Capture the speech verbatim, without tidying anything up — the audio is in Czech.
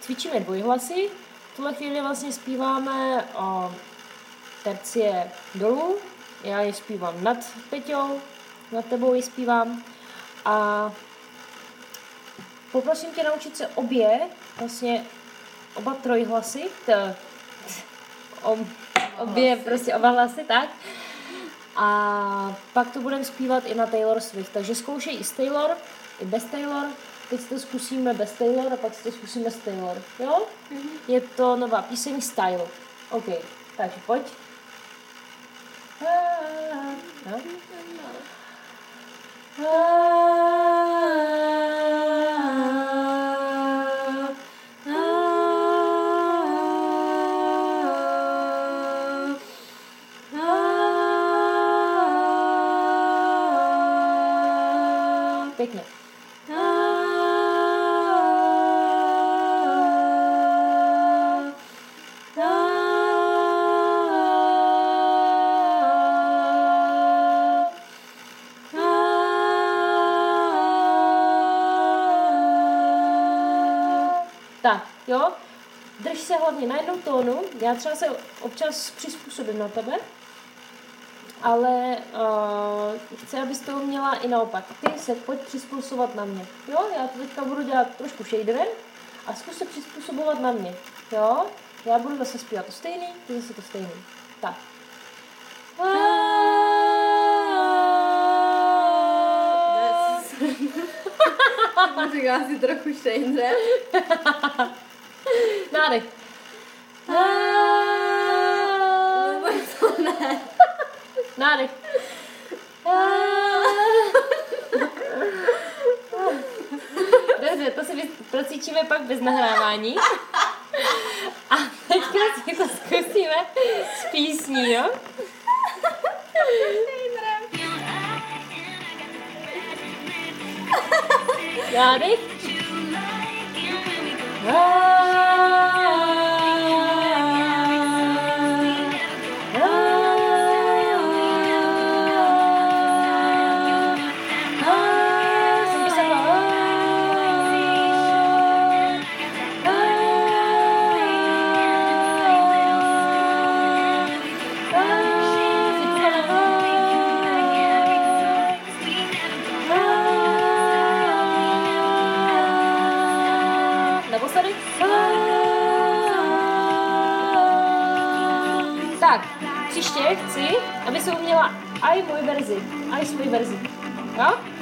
cvičíme dvojhlasy. V tuhle chvíli vlastně zpíváme o tercie dolů. Já ji zpívám nad Peťou, nad tebou ji zpívám. A poprosím tě naučit se obě, vlastně oba trojhlasy, t, ob, obě prostě oba hlasy, tak. A pak to budeme zpívat i na Taylor Swift, takže zkoušej i s Taylor, i bez Taylor. Teď si to zkusíme bez Taylor a pak si to zkusíme s Taylor, jo? Mm-hmm. Je to nová píseň Style. OK, takže pojď. No. Pěkně. Tak, jo, drž se hlavně na jednou tónu, já třeba se občas přizpůsobím na tebe, ale uh, chci, abys to uměla i naopak. Ty se pojď přizpůsobovat na mě, jo, já to teďka budu dělat trošku shaderem a zkus se přizpůsobovat na mě, jo, já budu zase zpívat to stejný, ty zase to stejný, tak. Říká si trochu shaderem. Nádech. To ne. Nádech. Dobře, to si procvičíme pak bez nahrávání. A teďka si to zkusíme s písní, jo? Nádech. Tak, příště chci, aby se uměla i moji verzi, i svůj verzi. Jo?